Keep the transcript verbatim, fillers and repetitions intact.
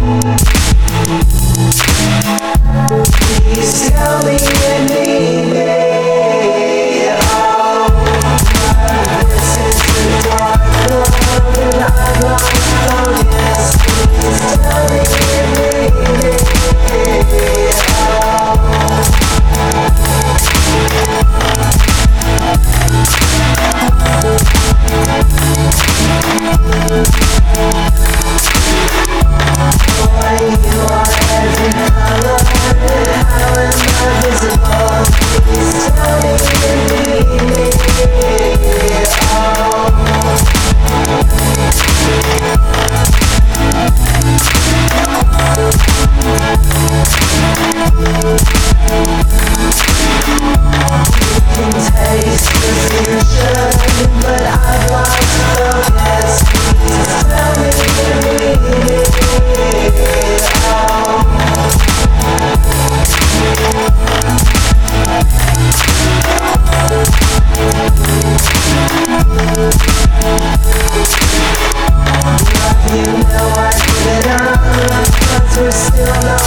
Please tell me you need me. Oh, this is the dark love and I've lost focus. Please tell me you need me. Boy, you are every color. How am I visible? Please tell me you need me. Oh. You can taste the future, but I've lost focus. Please tell me you need me. Oh. You know I give it up, but we're still not